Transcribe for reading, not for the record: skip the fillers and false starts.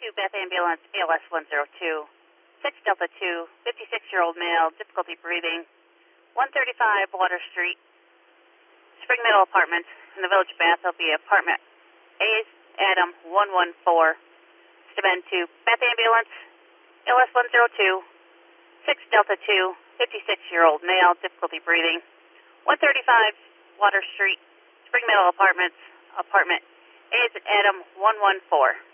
Beth Ambulance, ALS 102. 6 Delta 2, 56-year-old male, difficulty breathing. 135 Water Street, Spring Meadow Apartments in the Village of Bath. Will be apartment A, Adam 114. Demand to Beth Ambulance, ALS 102. 6 Delta 2, 56-year-old male, difficulty breathing. 135 Water Street, Spring Meadow Apartments, apartment A is Adam 114.